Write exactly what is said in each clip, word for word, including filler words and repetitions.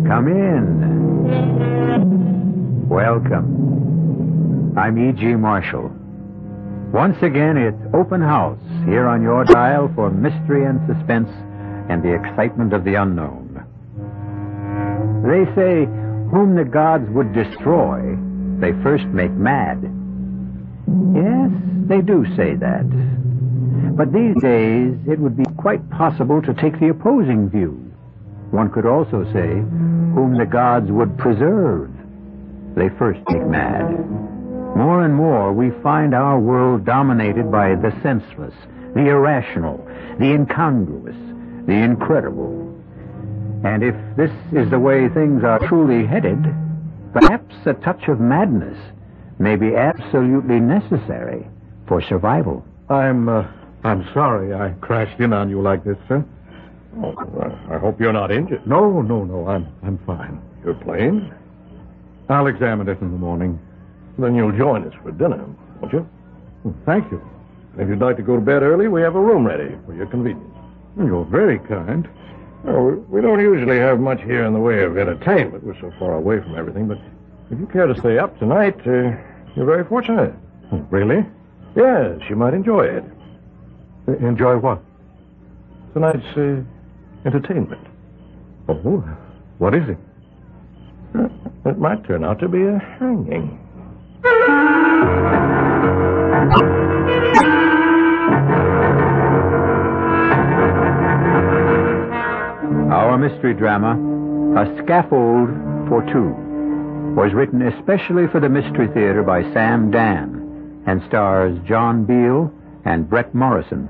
Come in. Welcome. I'm E G. Marshall. Once again, it's open house here on your dial for mystery and suspense and the excitement of the unknown. They say, whom the gods would destroy, they first make mad. Yes, they do say that. But these days, it would be quite possible to take the opposing view. One could also say, whom the gods would preserve, they first make mad. More and more, we find our world dominated by the senseless, the irrational, the incongruous, the incredible. And if this is the way things are truly headed, perhaps a touch of madness may be absolutely necessary for survival. I'm, uh, I'm sorry I crashed in on you like this, sir. Oh, uh, I hope you're not injured. No, no, no, I'm, I'm fine. Your plane? I'll examine it in the morning. Then you'll join us for dinner, won't you? Well, thank you. If you'd like to go to bed early, we have a room ready for your convenience. You're very kind. Well, we don't usually have much here in the way of entertainment. We're so far away from everything. But if you care to stay up tonight, uh, you're very fortunate. Oh, really? Yes, you might enjoy it. Uh, enjoy what? Tonight's uh, entertainment. Oh, what is it? Uh, it might turn out to be a hanging. Our mystery drama, A Scaffold for Two, was written especially for the Mystery Theater by Sam Dan and stars John Beal and Brett Morrison.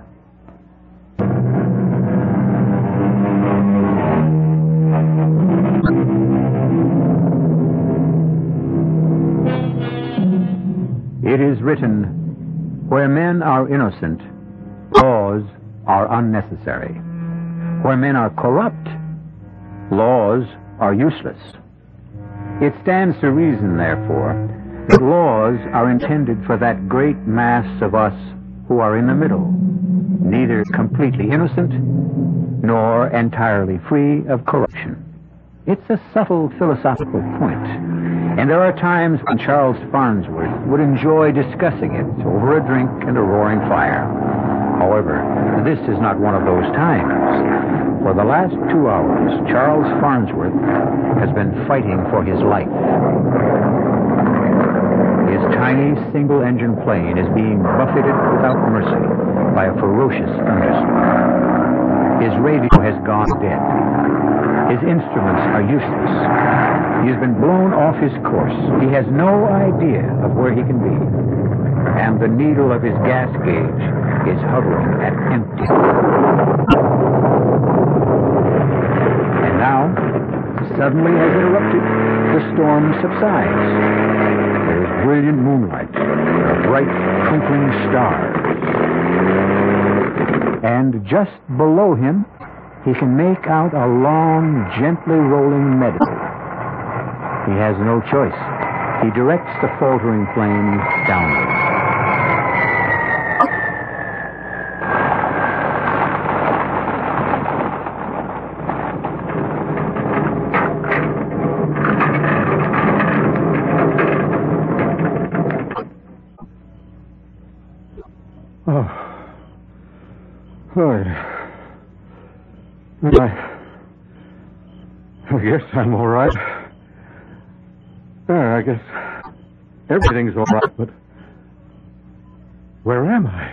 It is written, where men are innocent, laws are unnecessary. Where men are corrupt, laws are useless. It stands to reason, therefore, that laws are intended for that great mass of us who are in the middle, neither completely innocent nor entirely free of corruption. It's a subtle philosophical point, and there are times when Charles Farnsworth would enjoy discussing it over a drink and a roaring fire. However, this is not one of those times. For the last two hours, Charles Farnsworth has been fighting for his life. His tiny single-engine plane is being buffeted without mercy by a ferocious thunderstorm. His radio has gone dead. His instruments are useless. He has been blown off his course. He has no idea of where he can be. And the needle of his gas gauge is hovering at empty. And now, suddenly as it erupted, the storm subsides. There is brilliant moonlight, bright twinkling stars. And just below him, he can make out a long, gently rolling meadow. He has no choice. He directs the faltering plane downward. Oh. Oh, yeah. I, I guess I'm all right. Uh, I guess everything's all right, but where am I?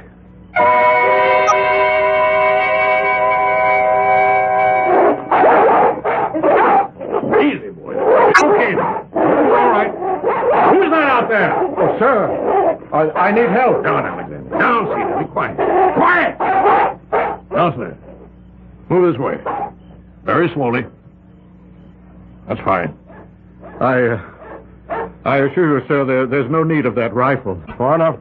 Easy, boy. Okay. All right. Who's that out there? Oh, sir, I, I need help. Down, Alexander. Down, Cedar. Be quiet. Quiet! Now, sir. Move this way. Very slowly. That's fine. I, uh, I assure you, sir, there, there's no need of that rifle. Far enough.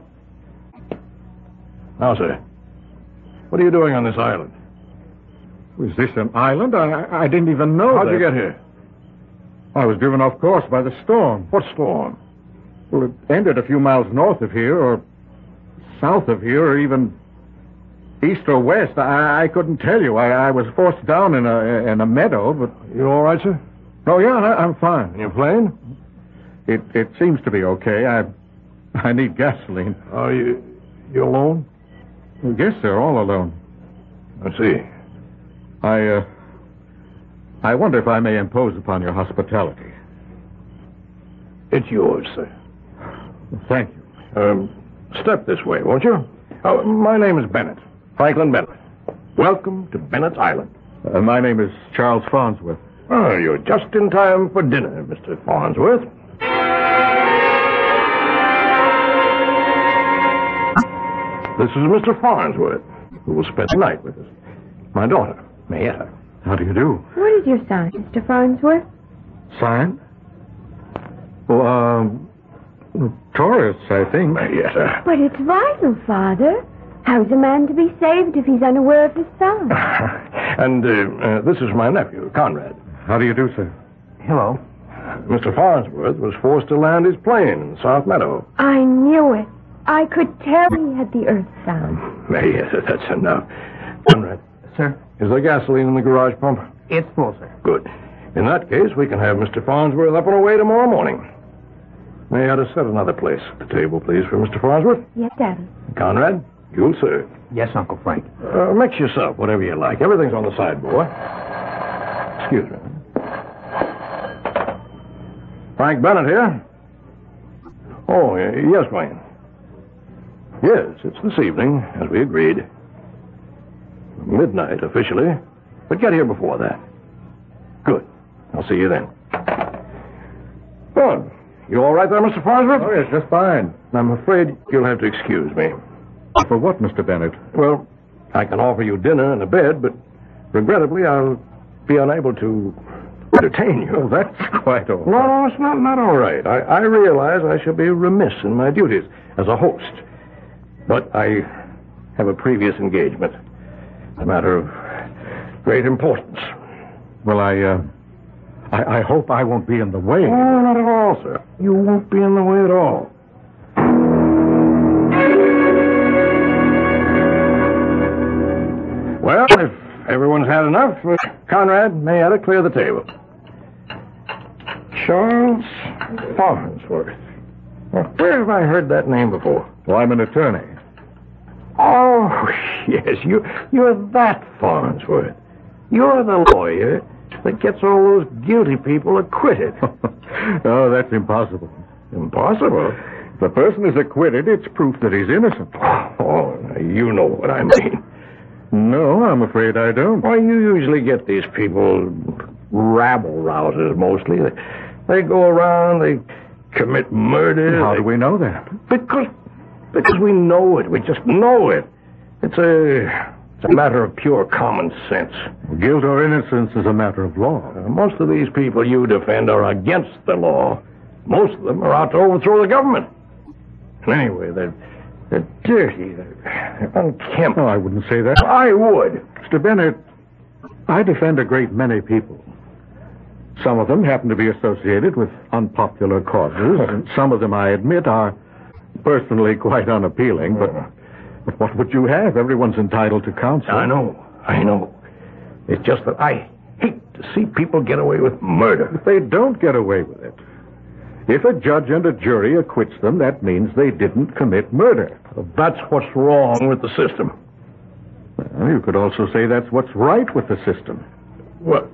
Now, sir, what are you doing on this island? Was this an island? I, I didn't even know How'd that. you get here? I was driven off course by the storm. What storm? Well, it ended a few miles north of here, or south of here, or even east or west. I, I couldn't tell you. I, I was forced down in a in a meadow, but... You all right, sir? Oh, yeah, I, I'm fine. And your plane? It it seems to be okay. I I need gasoline. Are you... you alone? I guess they're all alone. I see. I, uh... I wonder if I may impose upon your hospitality. It's yours, sir. Thank you. Um, step this way, won't you? Oh, my name is Bennett. Franklin Bennett. Welcome to Bennett's Island. Uh, my name is Charles Farnsworth. Oh, you're just in time for dinner, Mister Farnsworth. This is Mister Farnsworth, who will spend the night with us. My daughter, Mayetta. How do you do? What is your sign, Mister Farnsworth? Sign? Well, um... Taurus, I think. Mayetta. But it's vital, Father. How's a man to be saved if he's unaware of his sign? and uh, uh, this is my nephew, Conrad. How do you do, sir? Hello. Mister Farnsworth was forced to land his plane in South Meadow. I knew it. I could tell he had the earth sign. Mayetta, that's enough. Conrad. Sir? Is there gasoline in the garage pump? It's full, sir. Good. In that case, we can have Mister Farnsworth up and away tomorrow morning. May I set another place at the table, please, for Mister Farnsworth? Yes, Daddy. Conrad, you'll serve. Yes, Uncle Frank. Uh, mix yourself, whatever you like. Everything's on the sideboard. Excuse me. Frank Bennett here. Oh, y- yes, Wayne. Yes, it's this evening, as we agreed. Midnight, officially. But get here before that. Good. I'll see you then. Good. You all right there, Mister Farnsworth? Oh, yes, just fine. I'm afraid you'll have to excuse me. For what, Mister Bennett? Well, I can offer you dinner and a bed, but regrettably I'll be unable to entertain you. Oh, that's quite all No, right. no, it's not, not all right. I, I realize I shall be remiss in my duties as a host. But I have a previous engagement. A matter of great importance. Well, I, uh... I, I hope I won't be in the way. Oh, not at all, sir. You won't be in the way at all. Well, if everyone's had enough, uh, Conrad, Mayetta, clear the table. Charles Farnsworth. Well, where have I heard that name before? Well, I'm an attorney. Oh, yes, you, you're that Farnsworth. You're the lawyer that gets all those guilty people acquitted. Oh, that's impossible. Impossible? If a person is acquitted, it's proof that he's innocent. Oh, now you know what I mean. No, I'm afraid I don't. Why, you usually get these people rabble-rousers, mostly. They, they go around, they commit murder. How they... do we know that? Because, because we know it. We just know it. It's a... It's a matter of pure common sense. Guilt or innocence is a matter of law. Uh, most of these people you defend are against the law. Most of them are out to overthrow the government. And anyway, they're, they're dirty. They're, they're unkempt. Oh, I wouldn't say that. I would. Mister Bennett, I defend a great many people. Some of them happen to be associated with unpopular causes, and some of them, I admit, are personally quite unappealing, but... But what would you have? Everyone's entitled to counsel. I know. I know. It's just that I hate to see people get away with murder. If they don't get away with it, if a judge and a jury acquits them, that means they didn't commit murder. Well, that's what's wrong with the system. Well, you could also say that's what's right with the system. Well,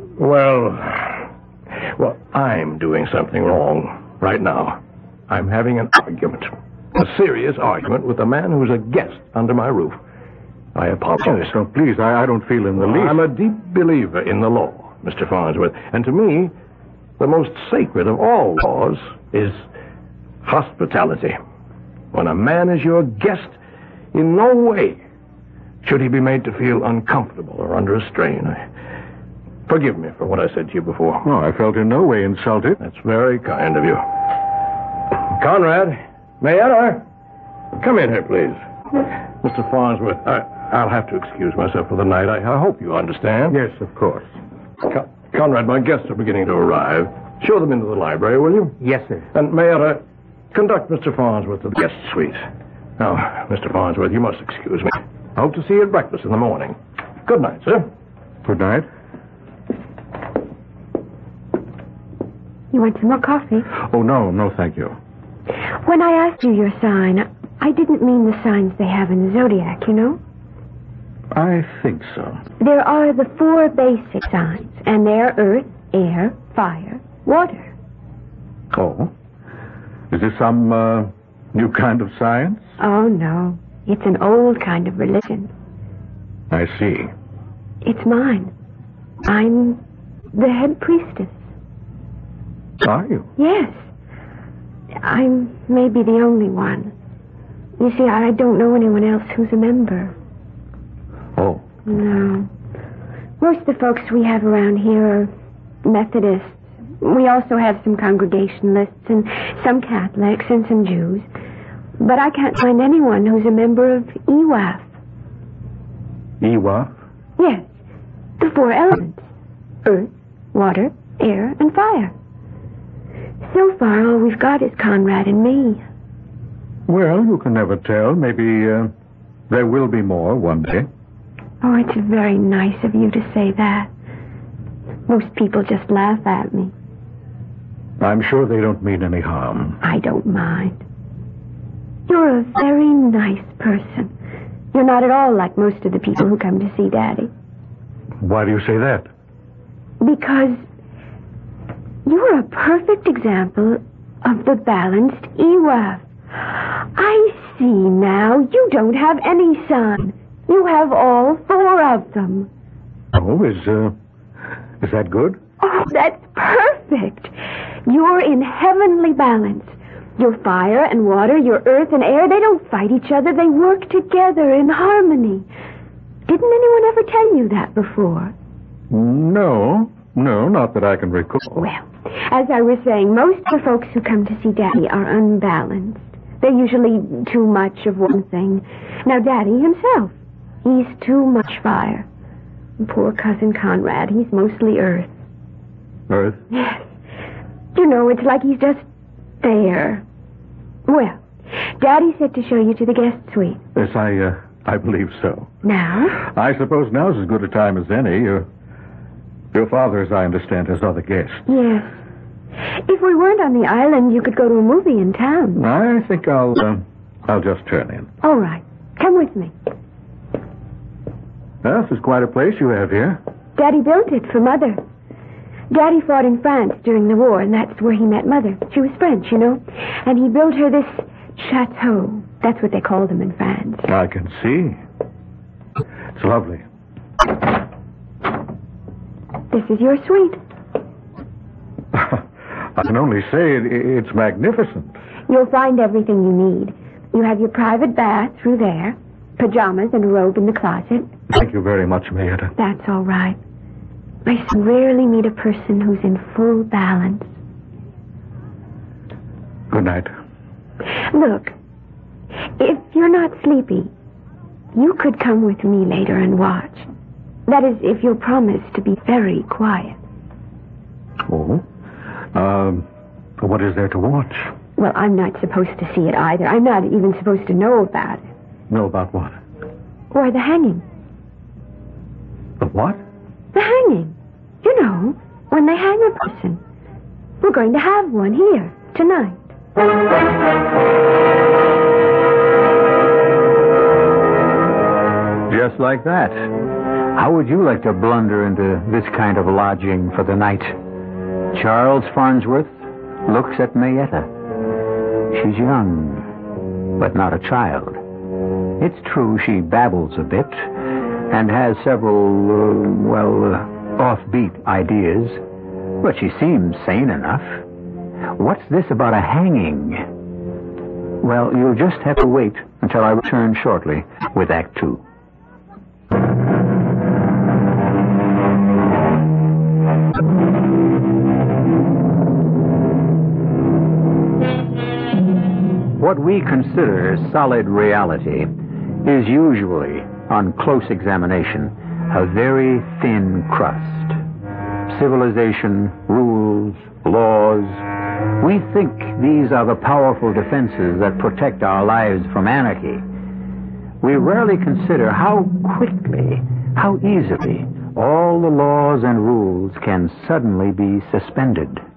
well, well, I'm doing something wrong right now. I'm having an argument. A serious argument with a man who's a guest under my roof. I apologize. Oh, so please, I, I don't feel in the least. I'm a deep believer in the law, Mister Farnsworth. And to me, the most sacred of all laws is hospitality. When a man is your guest, in no way should he be made to feel uncomfortable or under a strain. Forgive me for what I said to you before. No, I felt in no way insulted. That's very kind of you. Conrad... Mayetta, come in here, please. Mister Farnsworth, I, I'll have to excuse myself for the night. I, I hope you understand. Yes, of course. Con- Conrad, my guests are beginning to arrive. Show them into the library, will you? Yes, sir. And Mayetta, conduct Mister Farnsworth to the guest suite. Now, Mister Farnsworth, you must excuse me. I hope to see you at breakfast in the morning. Good night, sir. Good night. You want some more coffee? Oh, no, no, thank you. When I asked you your sign, I didn't mean the signs they have in the zodiac, you know? I think so. There are the four basic signs, and they're earth, air, fire, water. Oh? Is this some uh, new kind of science? Oh, no. It's an old kind of religion. I see. It's mine. I'm the head priestess. Are you? Yes. I'm maybe the only one. You see, I don't know anyone else who's a member. Oh. No. Most of the folks we have around here are Methodists. We also have some Congregationalists and some Catholics and some Jews. But I can't find anyone who's a member of E W A F. E W A F? Yes. The four elements. Earth, water, air, and fire. So far, all we've got is Conrad and me. Well, you can never tell. Maybe uh, there will be more one day. Oh, it's very nice of you to say that. Most people just laugh at me. I'm sure they don't mean any harm. I don't mind. You're a very nice person. You're not at all like most of the people who come to see Daddy. Why do you say that? Because you're a perfect example of the balanced E W A F. I see now. You don't have any son. You have all four of them. Oh, is, uh, is that good? Oh, that's perfect. You're in heavenly balance. Your fire and water, your earth and air, they don't fight each other. They work together in harmony. Didn't anyone ever tell you that before? No. No, not that I can recall. Well, as I was saying, most of the folks who come to see Daddy are unbalanced. They're usually too much of one thing. Now, Daddy himself, he's too much fire. Poor cousin Conrad, he's mostly earth. Earth? Yes. You know, it's like he's just there. Well, Daddy said to show you to the guest suite. Yes, I, uh, I believe so. Now? I suppose now's as good a time as any. Your, your father, as I understand, has other guests. Yes. If we weren't on the island, you could go to a movie in town. I think I'll, uh, I'll just turn in. All right. Come with me. Well, this is quite a place you have here. Daddy built it for Mother. Daddy fought in France during the war, and that's where he met Mother. She was French, you know. And he built her this chateau. That's what they call them in France. I can see. It's lovely. This is your suite. I can only say it, it's magnificent. You'll find everything you need. You have your private bath through there, pajamas and a robe in the closet. Thank you very much, Mayetta. That's all right. I rarely meet a person who's in full balance. Good night. Look, if you're not sleepy, you could come with me later and watch. That is, if you'll promise to be very quiet. Oh? Um, what is there to watch? Well, I'm not supposed to see it either. I'm not even supposed to know about it. Know about what? Why, the hanging. The what? The hanging. You know, when they hang a person. We're going to have one here, tonight. Just like that. How would you like to blunder into this kind of lodging for the night? Charles Farnsworth looks at Mayetta. She's young, but not a child. It's true she babbles a bit and has several, uh, well, uh, offbeat ideas, but she seems sane enough. What's this about a hanging? Well, you'll just have to wait until I return shortly with Act Two. What we consider solid reality is usually, on close examination, a very thin crust. Civilization, rules, laws. We think these are the powerful defenses that protect our lives from anarchy. We rarely consider how quickly, how easily, all the laws and rules can suddenly be suspended,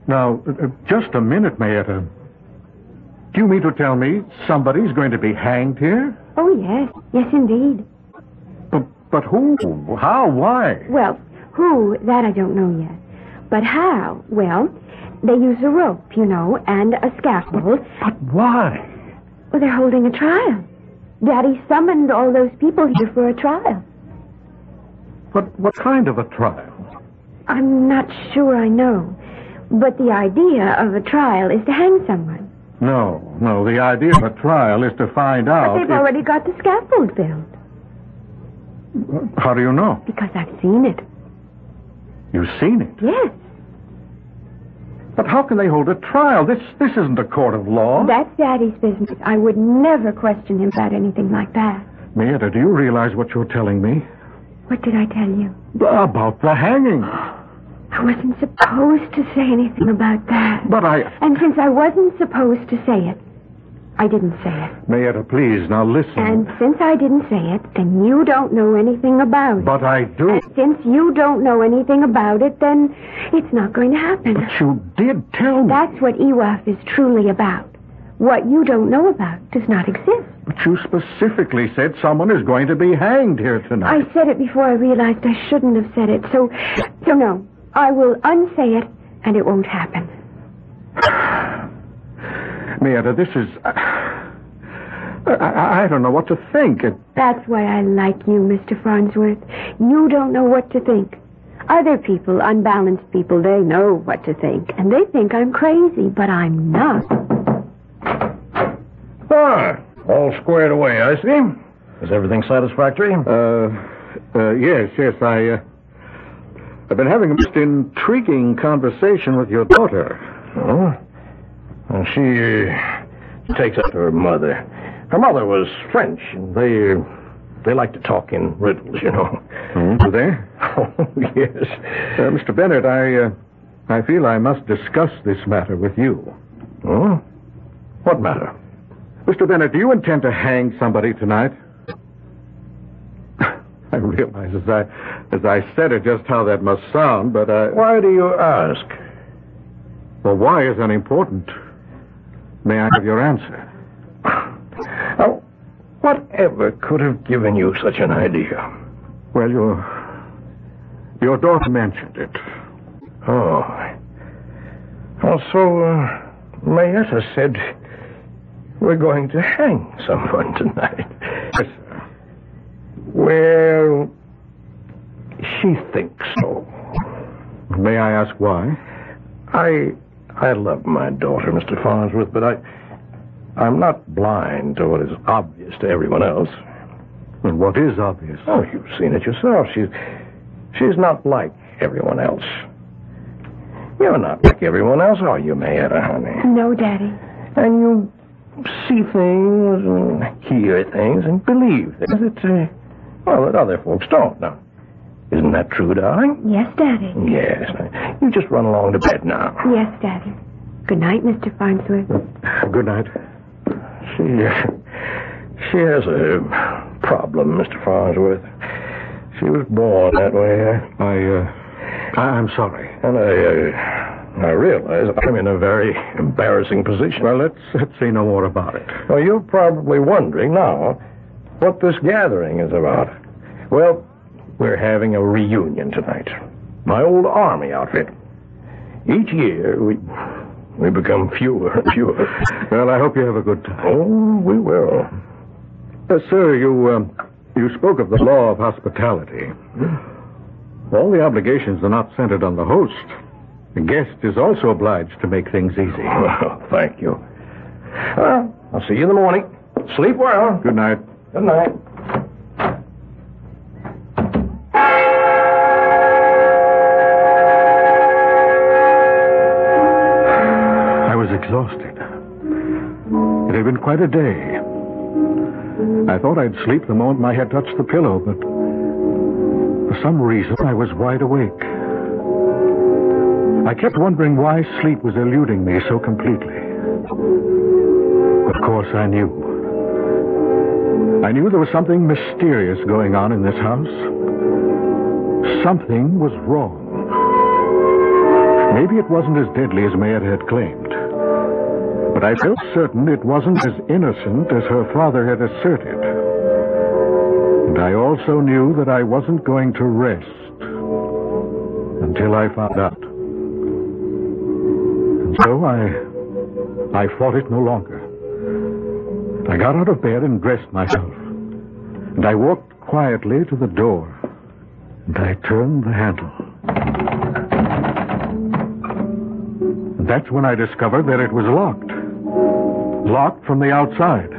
Now, uh, just a minute, Mayetta. Do you mean to tell me somebody's going to be hanged here? Oh, yes. Yes, indeed. But, but who? How? Why? Well, who, that I don't know yet. But how? Well, they use a rope, you know, and a scaffold. But why? Well, they're holding a trial. Daddy summoned all those people here for a trial. But what kind of a trial? I'm not sure I know. But the idea of a trial is to hang someone. No, no, the idea of a trial is to find out But they've if... already got the scaffold built. How do you know? Because I've seen it. You've seen it? Yes. But how can they hold a trial? This this isn't a court of law. That's Daddy's business. I would never question him about anything like that. Mayetta, do you realize what you're telling me? What did I tell you? About the hanging. I wasn't supposed to say anything about that. But I... And since I wasn't supposed to say it, I didn't say it. Mayetta, please, now listen. And since I didn't say it, then you don't know anything about it. But I do. And since you don't know anything about it, then it's not going to happen. But you did tell me. That's what E W A F is truly about. What you don't know about does not exist. But you specifically said someone is going to be hanged here tonight. I said it before I realized I shouldn't have said it. So, so no. I will unsay it, and it won't happen. Mayetta, this is... Uh, I, I don't know what to think. It... That's why I like you, Mister Farnsworth. You don't know what to think. Other people, unbalanced people, they know what to think. And they think I'm crazy, but I'm not. Ah, all squared away, I see. Is everything satisfactory? Uh, uh yes, yes, I... Uh... I've been having a most intriguing conversation with your daughter. Oh? Well, she uh, takes after her mother. Her mother was French, and they uh, they like to talk in riddles, you know. Oh, do they? Oh, yes. Uh, Mister Bennett, I uh, I feel I must discuss this matter with you. Oh? What matter? Mister Bennett, do you intend to hang somebody tonight? I realize as I, as I said it just how that must sound, but I... Why do you ask? Well, why is unimportant. May I have your answer? Oh, whatever could have given you such an idea? Well, your... Your daughter mentioned it. Oh. Well, so, uh, Mayetta said we're going to hang someone tonight. Yes, sir. Well, she thinks so. May I ask why? I I love my daughter, Mister Farnsworth, but I I'm not blind to what is obvious to everyone else. And what is obvious? Oh, you've seen it yourself. She's she's not like everyone else. You're not like everyone else, are you, Mayetta, honey? No, Daddy. And you see things and hear things and believe things that, uh, well, that other folks don't. Now, isn't that true, darling? Yes, Daddy. Yes. You just run along to bed now. Yes, Daddy. Good night, Mister Farnsworth. Good night. She, uh, she has a problem, Mister Farnsworth. She was born that way. I, uh, I- I'm sorry. And I, uh, I realize I'm in a very embarrassing position. Well, let's, let's say no more about it. Well, you're probably wondering now what this gathering is about. Well, we're having a reunion tonight. My old army outfit. Each year, we we become fewer and fewer. Well, I hope you have a good time. Oh, we will. Uh, sir, you, uh, you spoke of the law of hospitality. All the obligations are not centered on the host. The guest is also obliged to make things easy. Well, thank you. Well, I'll see you in the morning. Sleep well. Good night. Good night. I was exhausted. It had been quite a day. I thought I'd sleep the moment my head touched the pillow, but for some reason I was wide awake. I kept wondering why sleep was eluding me so completely. Of course, I knew. I knew there was something mysterious going on in this house. Something was wrong. Maybe it wasn't as deadly as Mayetta had claimed. But I felt certain it wasn't as innocent as her father had asserted. And I also knew that I wasn't going to rest until I found out. And so I, I fought it no longer. I got out of bed and dressed myself. And I walked quietly to the door. And I turned the handle. And that's when I discovered that it was locked. Locked from the outside.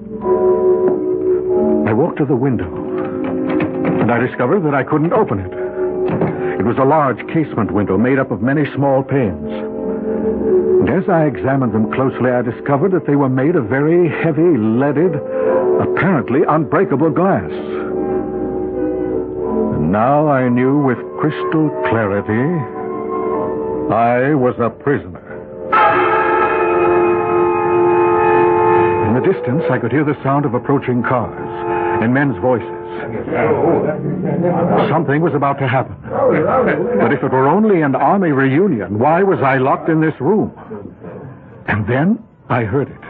I walked to the window, and I discovered that I couldn't open it. It was a large casement window made up of many small panes. And as I examined them closely, I discovered that they were made of very heavy, leaded, apparently unbreakable glass. And now I knew with crystal clarity I was a prisoner. In the distance, I could hear the sound of approaching cars and men's voices. Something was about to happen. But if it were only an army reunion, why was I locked in this room? And then I heard it.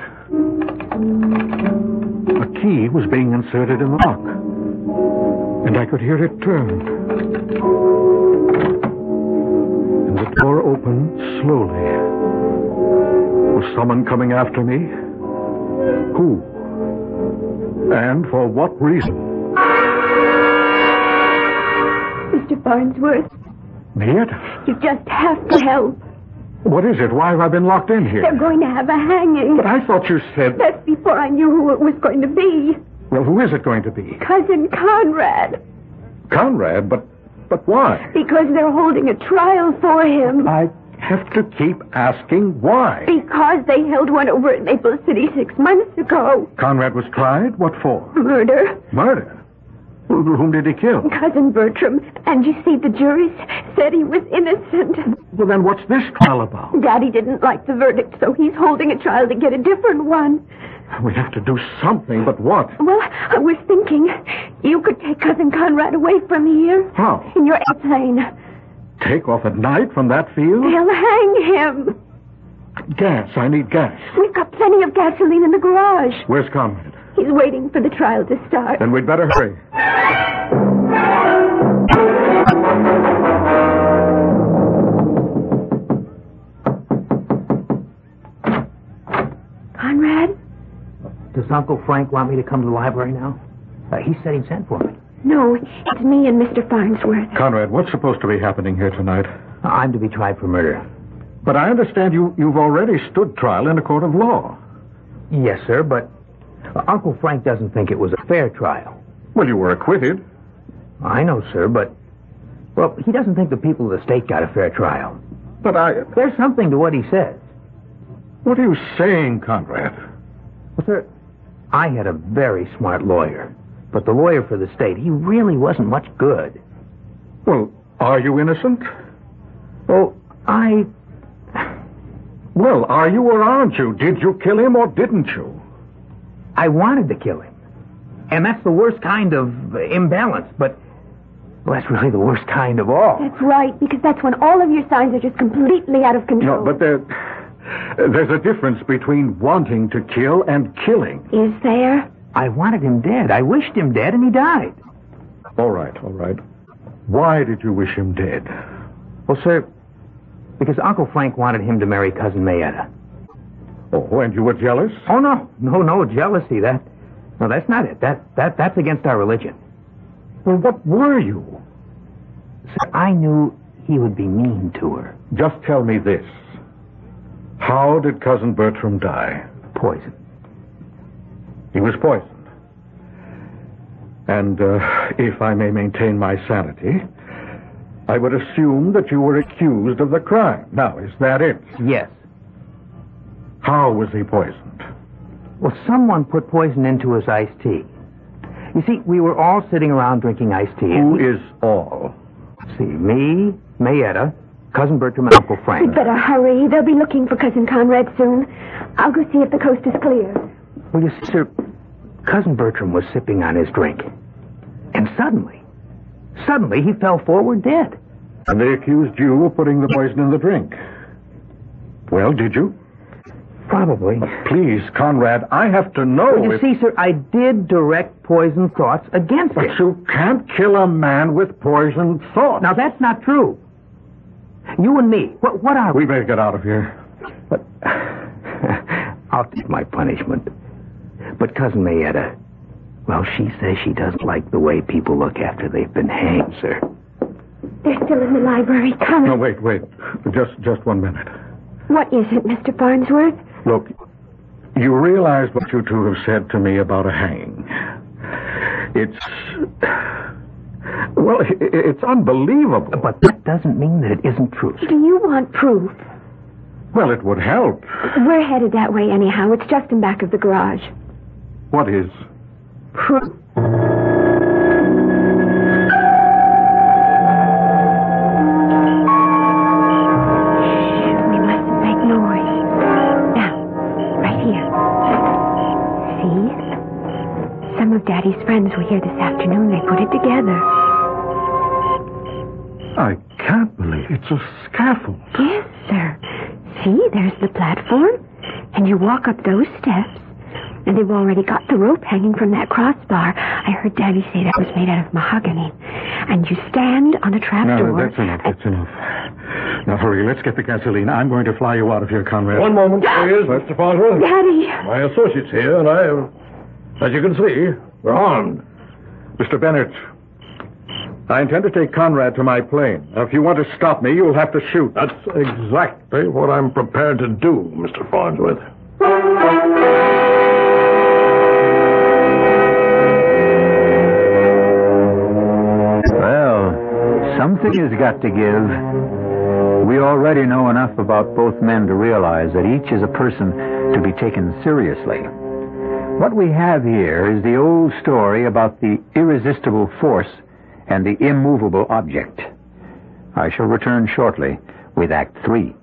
A key was being inserted in the lock. And I could hear it turn. And the door opened slowly. Was someone coming after me? Who? And for what reason? Mister Farnsworth. Mayetta? You just have to help. What is it? Why have I been locked in here? They're going to have a hanging. But I thought you said... That's before I knew who it was going to be. Well, who is it going to be? Cousin Conrad. Conrad? But but why? Because they're holding a trial for him. I have to keep asking why. Because they held one over at Maple City six months ago. Conrad was tried? What for? Murder. Murder? Who- Whom did he kill? Cousin Bertram. And you see, the jury said he was innocent. Well, then what's this trial about? Daddy didn't like the verdict, so he's holding a trial to get a different one. We have to do something, but what? Well, I was thinking you could take Cousin Conrad away from here. How? In your airplane. Take off at night from that field? They'll hang him. Gas. I need gas. We've got plenty of gasoline in the garage. Where's Conrad? He's waiting for the trial to start. Then we'd better hurry. Conrad? Does Uncle Frank want me to come to the library now? Uh, he said he'd sent for me. No, it's me and Mister Farnsworth. Conrad, what's supposed to be happening here tonight? I'm to be tried for murder. But I understand you, you've already stood trial in a court of law. Yes, sir, but uh, Uncle Frank doesn't think it was a fair trial. Well, you were acquitted. I know, sir, but, well, he doesn't think the people of the state got a fair trial. But I... There's something to what he says. What are you saying, Conrad? Well, sir, I had a very smart lawyer, but the lawyer for the state, he really wasn't much good. Well, are you innocent? Oh, I... Well, are you or aren't you? Did you kill him or didn't you? I wanted to kill him. And that's the worst kind of uh, imbalance, but... Well, that's really the worst kind of all. That's right, because that's when all of your signs are just completely out of control. No, but there, there's a difference between wanting to kill and killing. Is there? I wanted him dead. I wished him dead, and he died. All right, all right. Why did you wish him dead? Well, sir, because Uncle Frank wanted him to marry Cousin Mayetta. Oh, and you were jealous? Oh, no. No, no, jealousy. That... No, that's not it. That, that, that's against our religion. Well, what were you? Sir, I knew he would be mean to her. Just tell me this. How did Cousin Bertram die? Poison. He was poisoned. And uh, if I may maintain my sanity, I would assume that you were accused of the crime. Now, is that it? Yes. How was he poisoned? Well, someone put poison into his iced tea. You see, we were all sitting around drinking iced tea. Who and... is all? Let's see, me, Mayetta, Cousin Bertram, and Uncle Frank. We'd better hurry. They'll be looking for Cousin Conrad soon. I'll go see if the coast is clear. Well, you see, sir, Cousin Bertram was sipping on his drink. And suddenly, suddenly he fell forward dead. And they accused you of putting the poison in the drink. Well, did you? Probably. Please, Conrad, I have to know Well, you if... see, sir, I did direct poison thoughts against But him. you can't kill a man with poisoned thoughts. Now, that's not true. You and me, what, what are we? We better get out of here. But I'll take my punishment. But Cousin Mayetta, well, she says she doesn't like the way people look after they've been hanged, sir. They're still in the library. Come. No, wait, wait. Just, just one minute. What is it, Mister Farnsworth? Look, you realize what you two have said to me about a hanging. It's... Well, i- it's unbelievable. But that doesn't mean that it isn't true, sir. Do you want proof? Well, it would help. We're headed that way anyhow. It's just in back of the garage. What is? Proof. We mustn't make noise. Now, right here. See? Some of Daddy's friends were here this afternoon. They put it together. I can't believe it's a scaffold. Yes, sir. See, there's the platform. And you walk up those steps. And they've already got the rope hanging from that crossbar. I heard Daddy say that was made out of mahogany. And you stand on a trap No, door. that's enough. That's enough. Now, hurry. Let's get the gasoline. I'm going to fly you out of here, Conrad. One moment, please, Mister Farnsworth. Daddy! My associate's here, and I, as you can see, we're armed. Mister Bennett, I intend to take Conrad to my plane. Now, if you want to stop me, you'll have to shoot. That's exactly what I'm prepared to do, Mister Farnsworth. Well, something has got to give. We already know enough about both men to realize that each is a person to be taken seriously. What we have here is the old story about the irresistible force and the immovable object. I shall return shortly with Act Three.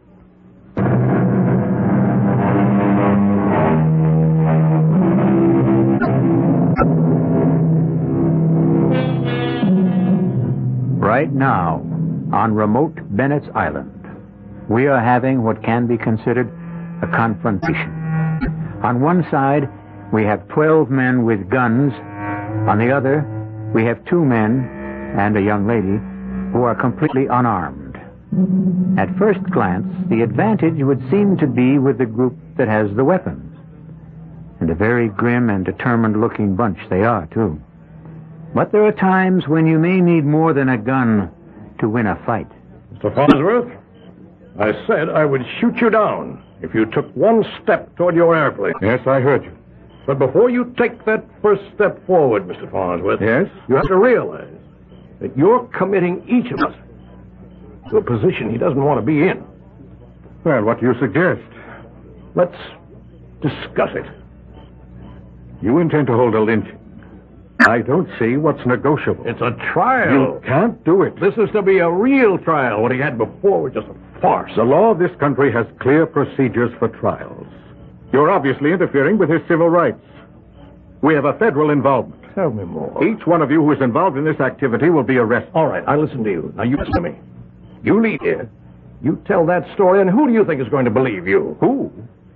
Right now, on remote Bennett's Island, we are having what can be considered a confrontation. On one side, we have twelve men with guns. On the other, we have two men and a young lady who are completely unarmed. At first glance, the advantage would seem to be with the group that has the weapons. And a very grim and determined-looking bunch they are, too. But there are times when you may need more than a gun to win a fight. Mister Farnsworth, I said I would shoot you down if you took one step toward your airplane. Yes, I heard you. But before you take that first step forward, Mister Farnsworth, Yes? you have to realize that you're committing each of us to a position he doesn't want to be in. Well, what do you suggest? Let's discuss it. You intend to hold a lynching. I don't see what's negotiable. It's a trial. You can't do it. This is to be a real trial. What he had before was just a farce. The law of this country has clear procedures for trials. You're obviously interfering with his civil rights. We have a federal involvement. Tell me more. Each one of you who is involved in this activity will be arrested. All right, I listen to you. Now you listen to me. You lead here. You tell that story, and who do you think is going to believe you? Who?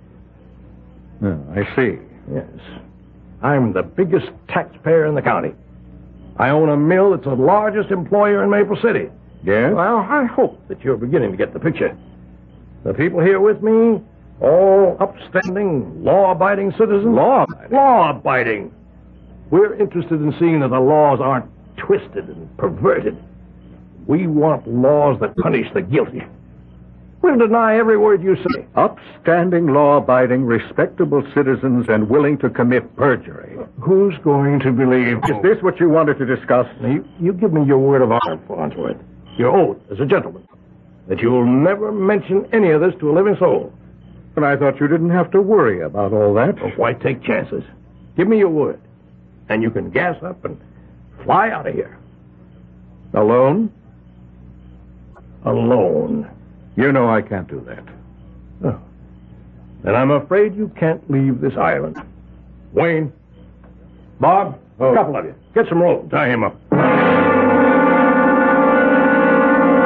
Oh, I see. Yes. I'm the biggest taxpayer in the county. I own a mill that's the largest employer in Maple City. Yes? Well, I hope that you're beginning to get the picture. The people here with me, all upstanding, law-abiding citizens. Law-abiding? Law-abiding. We're interested in seeing that the laws aren't twisted and perverted. We want laws that punish the guilty. We'll deny every word you say. Upstanding, law-abiding, respectable citizens and willing to commit perjury. Who's going to believe? Is this what you wanted to discuss? Now, you, you give me your word of honor, Farnsworth. Your oath as a gentleman. That you'll never mention any of this to a living soul. And I thought you didn't have to worry about all that. Well, why take chances? Give me your word. And you can gas up and fly out of here. Alone? Alone. You know I can't do that. Oh. Then I'm afraid you can't leave this island. Wayne, Bob, Oh. a couple of you. Get some rope. Tie him up.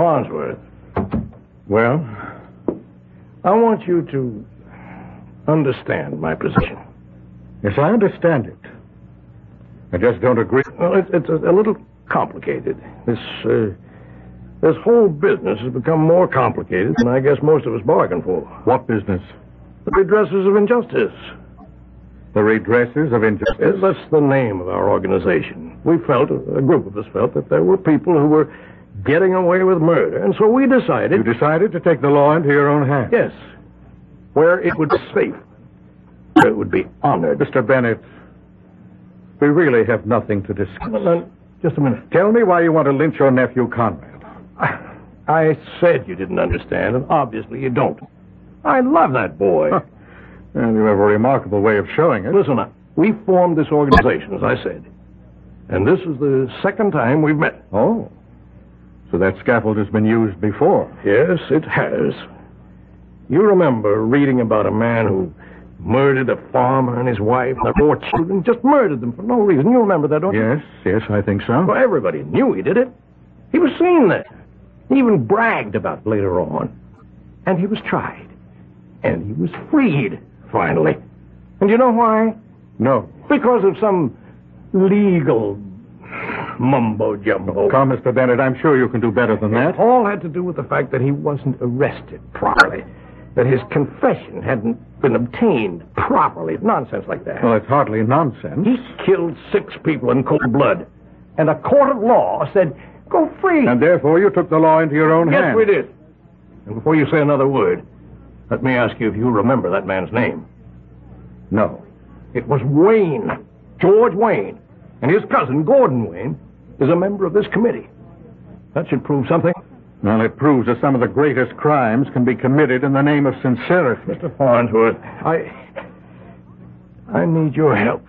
Farnsworth, Well, I want you to understand my position. yes, I understand it. I just don't agree. Well, it, it's a, a little complicated. This, uh, this whole business has become more complicated than I guess most of us bargained for. What business? The redressers of injustice. The redressers of Uh, injustice? That's the name of our organization. We felt, a group of us felt, that there were people who were getting away with murder, and so we decided... You decided to take the law into your own hands? Yes. Where it would be safe. Where it would be honored. Mister Bennett, we really have nothing to discuss. No, no, just a minute. Tell me why you want to lynch your nephew, Conrad. I, I said you didn't understand, and obviously you don't. I love that boy. Huh. And you have a remarkable way of showing it. Listen, we formed this organization, as I said. And this is the second time we've met. Oh. So that scaffold has been used before. Yes, it has. You remember reading about a man who murdered a farmer and his wife and their four children, just murdered them for no reason. You remember that, don't you? Yes, yes, I think so. Well, everybody knew he did it. He was seen there. He even bragged about it later on. And he was tried. And he was freed, finally. And you know why? No. Because of some legal mumbo-jumbo. Come, Mister Bennett, I'm sure you can do better than that. It all had to do with the fact that he wasn't arrested properly. That his confession hadn't been obtained properly. Nonsense like that. Well, it's hardly nonsense. He killed six people in cold blood. And a court of law said, go free. And therefore you took the law into your own yes, hands. we did. And before you say another word, let me ask you if you remember that man's name. No. It was Wayne. George Wayne. And his cousin, Gordon Wayne, is a member of this committee. That should prove something. Well, it proves that some of the greatest crimes can be committed in the name of sincerity. Mister Farnsworth, I... I need your help.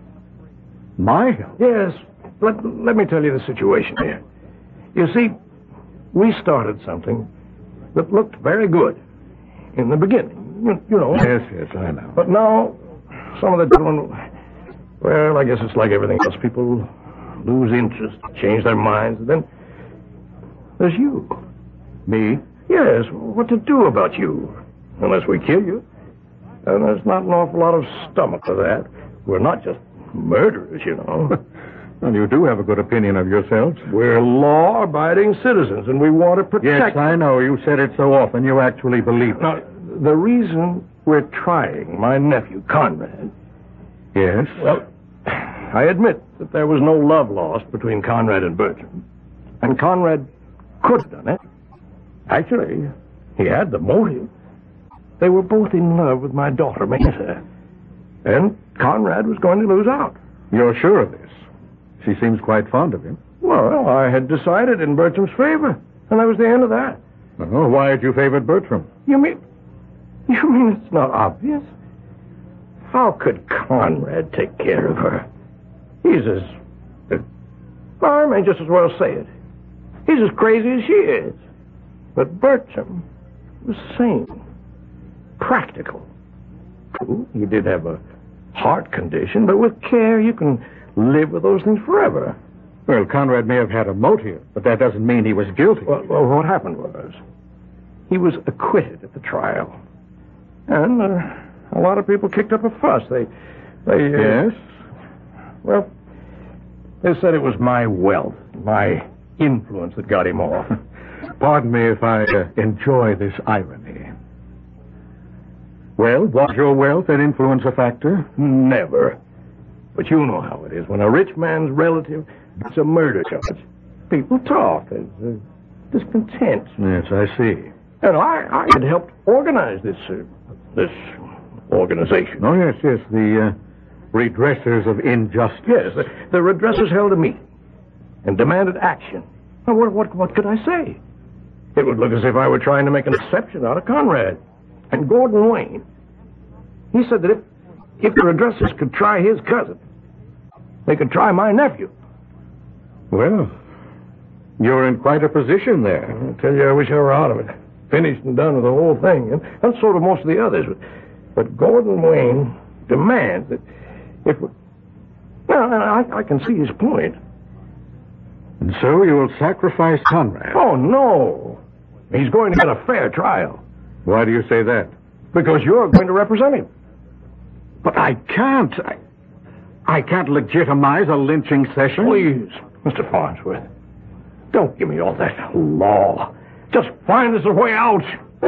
My help? Yes. Let, let me tell you the situation here. You see, we started something that looked very good in the beginning. You, you know. Yes, yes, I know. But now, some of the gentlemen... Well, I guess it's like everything else. People lose interest, change their minds, and then there's you. Me? Yes, what to do about you? Unless we kill you. And there's not an awful lot of stomach for that. We're not just murderers, you know. Well, you do have a good opinion of yourselves. We're law-abiding citizens, and we want to protect... Yes, I know. You said it so often. You actually believe it. Now, the reason we're trying my nephew, Conrad... Yes? Well, I admit that there was no love lost between Conrad and Bertram. And Conrad could have done it. Actually, he had the motive. They were both in love with my daughter, Mesa. And Conrad was going to lose out. You're sure of this? She seems quite fond of him. Well, I had decided in Bertram's favor. And that was the end of that. Oh, why had you favored Bertram? You mean... You mean it's not obvious? How could Conrad take care of her? He's as... as well, I may just as well say it. He's as crazy as she is. But Bertram was sane. Practical. True, he did have a heart condition, but with care you can live with those things forever. Well, Conrad may have had a motive, but that doesn't mean he was guilty. Well, well what happened was, he was acquitted at the trial. And uh, a lot of people kicked up a fuss. They... they uh, Yes? Well, they said it was my wealth, my influence that got him off. Pardon me if I uh, enjoy this irony. Well, was your wealth and influence a factor? Never. But you know how it is. When a rich man's relative gets a murder charge, people talk. There's uh, discontent. Yes, I see. And I, I had helped organize this, uh, this organization. Oh, yes, yes, the uh, redressers of injustice. Yes, the, the redressers held a meeting and demanded action. Now, what, what, what could I say? It would look as if I were trying to make an exception out of Conrad. And Gordon Wayne, he said that if, if the redressers could try his cousin, they could try my nephew. Well, you're in quite a position there. I tell you, I wish I were out of it. Finished and done with the whole thing. And, and so do most of the others. But, but Gordon Wayne demands that if... We, well, I, I can see his point. And so you'll sacrifice Conrad. Oh, no. He's going to get a fair trial. Why do you say that? Because you're going to represent him. But I can't. I, I can't legitimize a lynching session. Please, Mister Farnsworth, don't give me all that law. Just find us a way out.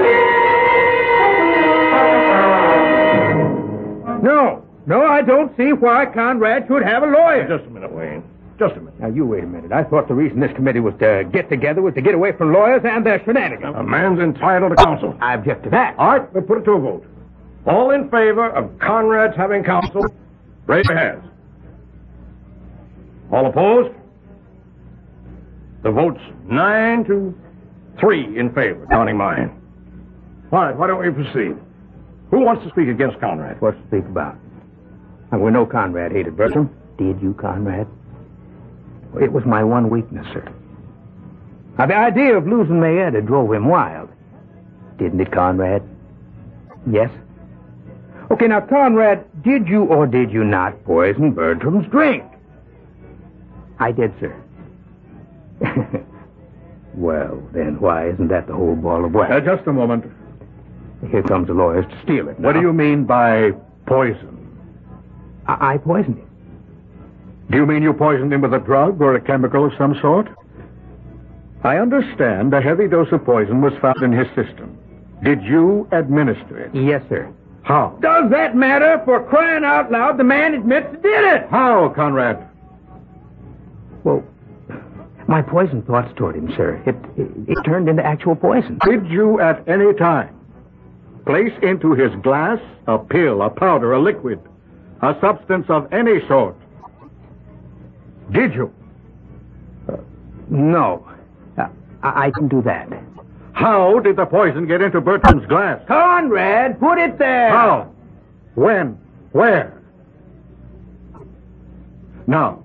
No, no, I don't see why Conrad should have a lawyer. Just a minute, Wayne. Just a minute. Now, you wait a minute. I thought the reason this committee was to get together was to get away from lawyers and their shenanigans. A man's entitled to counsel. I object to that. All right, we'll put it to a vote. All in favor of Conrad's having counsel, raise your hands. All opposed? The vote's nine to three in favor, counting mine. All right, why don't we proceed? Who wants to speak against Conrad? What's to speak about? And we know Conrad hated Bertram. Did you, Conrad? It was my one weakness, sir. Now, the idea of losing Mayetta drove him wild. Didn't it, Conrad? Yes? Okay, now, Conrad, did you or did you not poison Bertram's drink? I did, sir. Well, then why isn't that the whole ball of wax? Uh, just a moment. Here comes the lawyers to steal it. What now. do you mean by poison? I, I poisoned him. Do you mean you poisoned him with a drug or a chemical of some sort? I understand a heavy dose of poison was found in his system. Did you administer it? Yes, sir. How? Does that matter? For crying out loud, the man admits he did it. How, Conrad? Well, my poison thoughts toward him, sir. It, it, it turned into actual poison. Did you at any time place into his glass a pill, a powder, a liquid, a substance of any sort? Did you? Uh, no. Uh, I, I can do that. How did the poison get into Bertram's glass? Conrad, put it there. How? When? Where? Now,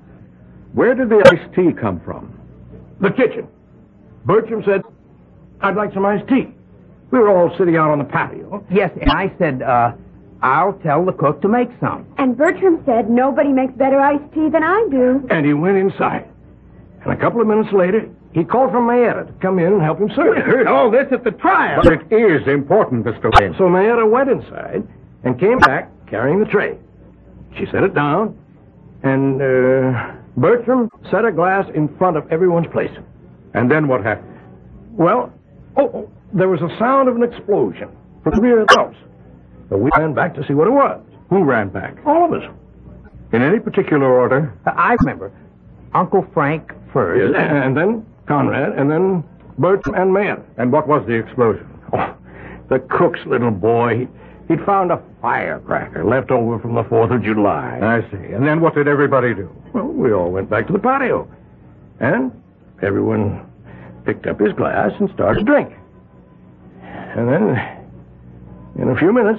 where did the iced tea come from? The kitchen. Bertram said, I'd like some iced tea. We were all sitting out on the patio. Yes, and I said, uh, I'll tell the cook to make some. And Bertram said nobody makes better iced tea than I do. And he went inside. And a couple of minutes later, he called for Mayetta to come in and help him serve. We heard all this at the trial. But it is important, Mister Wayne. So Mayetta went inside and came back carrying the tray. She set it down, and uh, Bertram set a glass in front of everyone's place. And then what happened? Well, oh, oh, there was a sound of an explosion from the rear of the house. So we ran back to see what it was. Who ran back? All of us. In any particular order? I remember. Uncle Frank first. Yes, and then Conrad, and then Bertram and Mayetta. And what was the explosion? Oh, the cook's little boy. He'd found a firecracker left over from the fourth of July. I see. And then what did everybody do? Well, we all went back to the patio. And everyone picked up his glass and started to drink. And then, in a few minutes,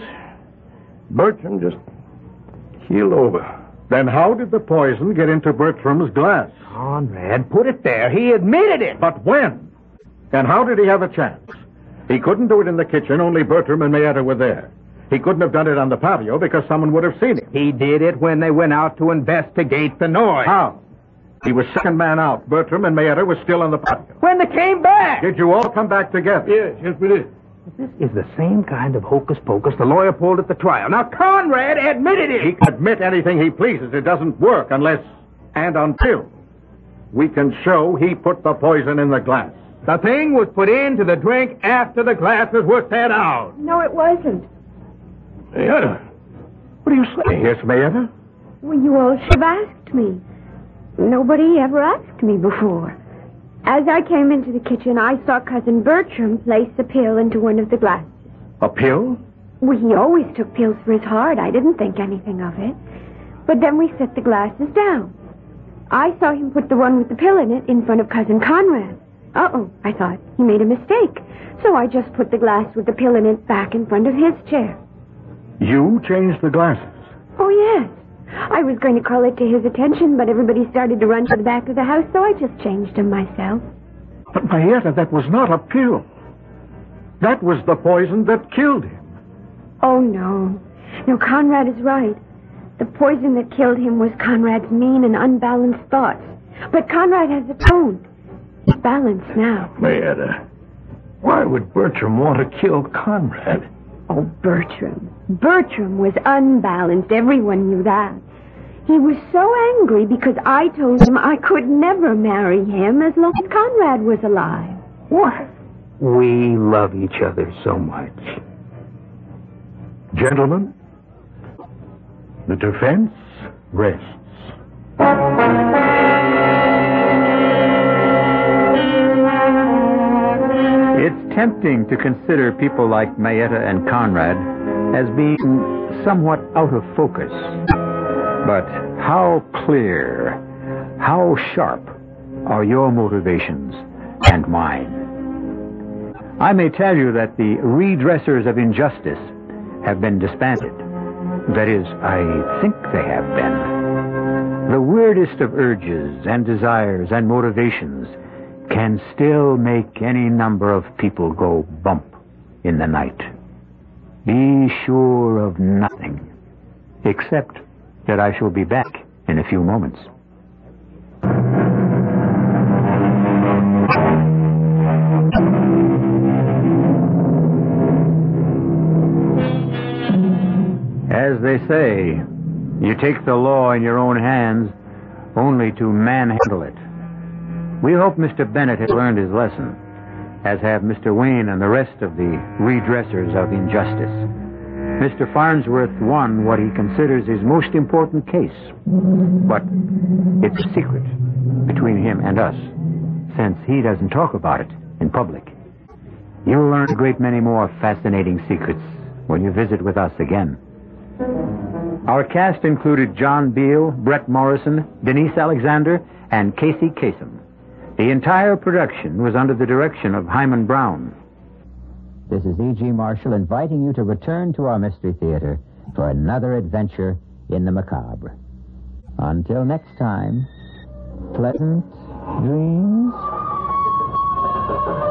Bertram just keeled over. Then how did the poison get into Bertram's glass? Conrad, put it there. He admitted it. But when? And how did he have a chance? He couldn't do it in the kitchen. Only Bertram and Mayetta were there. He couldn't have done it on the patio because someone would have seen him. He did it when they went out to investigate the noise. How? He was second man out. Bertram and Mayetta were still on the patio. When they came back. Did you all come back together? Yes, yes, we did. This is the same kind of hocus pocus the lawyer pulled at the trial. Now, Conrad admitted it. He can admit anything he pleases. It doesn't work unless and until we can show he put the poison in the glass. The thing was put into the drink after the glasses were set out. No, it wasn't. Mayetta, what are you saying? Yes, Mayetta? Well, you all should have asked me. Nobody ever asked me before. As I came into the kitchen, I saw Cousin Bertram place a pill into one of the glasses. A pill? Well, he always took pills for his heart. I didn't think anything of it. But then we set the glasses down. I saw him put the one with the pill in it in front of Cousin Conrad. Uh-oh, I thought. He made a mistake. So I just put the glass with the pill in it back in front of his chair. You changed the glasses? Oh, yes. I was going to call it to his attention, but everybody started to run to the back of the house, so I just changed them myself. But, Mayetta, that was not a pill. That was the poison that killed him. Oh, no. No, Conrad is right. The poison that killed him was Conrad's mean and unbalanced thoughts. But Conrad has atoned. He's balanced now. Mayetta, Why would Bertram want to kill Conrad? Oh, Bertram. Bertram was unbalanced. Everyone knew that. He was so angry because I told him I could never marry him as long as Conrad was alive. What? We love each other so much. Gentlemen, the defense rests. It's tempting to consider people like Mayetta and Conrad as being somewhat out of focus. But how clear, how sharp are your motivations and mine? I may tell you that the redressers of injustice have been disbanded. That is, I think they have been. The weirdest of urges and desires and motivations can still make any number of people go bump in the night. Be sure of nothing, except that I shall be back in a few moments. As they say, you take the law in your own hands only to manhandle it. We hope Mister Bennett has learned his lesson, as have Mister Wayne and the rest of the redressers of injustice. Mister Farnsworth won what he considers his most important case, but it's a secret between him and us, since he doesn't talk about it in public. You'll learn a great many more fascinating secrets when you visit with us again. Our cast included John Beale, Brett Morrison, Denise Alexander, and Casey Kasem. The entire production was under the direction of Hyman Brown. This is E G. Marshall inviting you to return to our Mystery Theater for another adventure in the macabre. Until next time, pleasant dreams.